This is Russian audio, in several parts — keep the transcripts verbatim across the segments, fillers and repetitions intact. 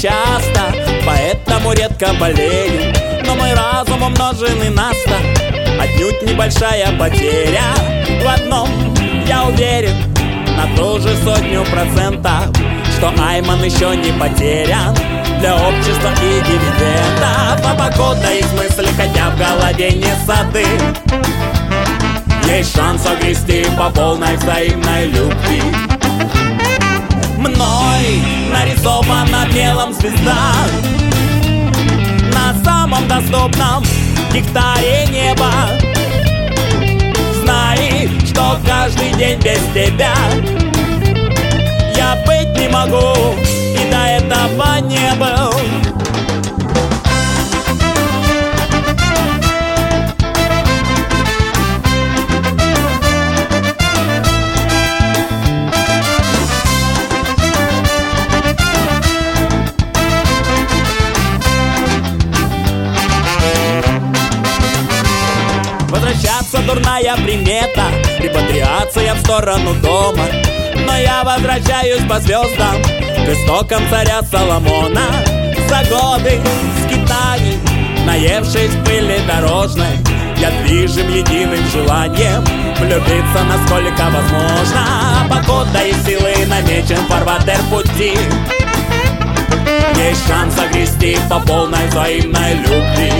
часто, поэтому редко болею. Но мой разум умноженный на сто, отнюдь небольшая потеря. В одном я уверен на ту же сотню процентов, что Айман еще не потерян для общества и дивидендов. А покуда их мысли, хотя в голове не сады, есть шанс огрести по полной взаимной любви. Мной нарисована мелом звезда на самом доступном гектаре неба. Знай, что каждый день без тебя я быть не могу, и до этого не был. Возвращаться дурная примета, репатриация в сторону дома. Но я возвращаюсь по звездам к истокам царя Соломона. За годы скитаний, наевшись пыли дорожной, я движим единым желанием влюбиться насколько возможно. А покуда и силы намечен фарватер пути, есть шанс огрести по полной взаимной любви.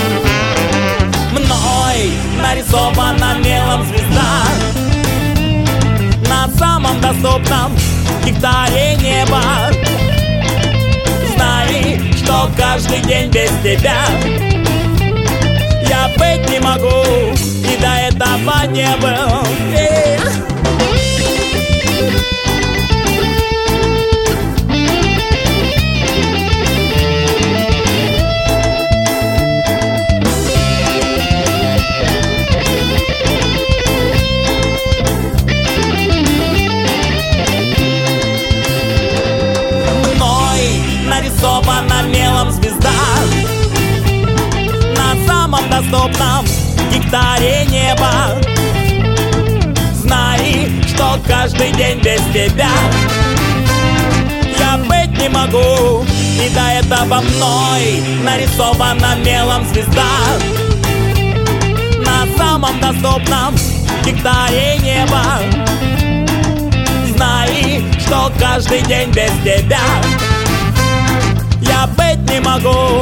Мной нарисована мелом звезда на самом доступном гектаре неба. Знай, что каждый день без тебя я быть не могу, и до этого не был. Нарисована мелом звезда на самом доступном гектаре неба. Знай, что каждый день без тебя я быть не могу, и до этого мной нарисована мелом звезда на самом доступном гектаре неба. Знай, что каждый день без тебя я быть не могу,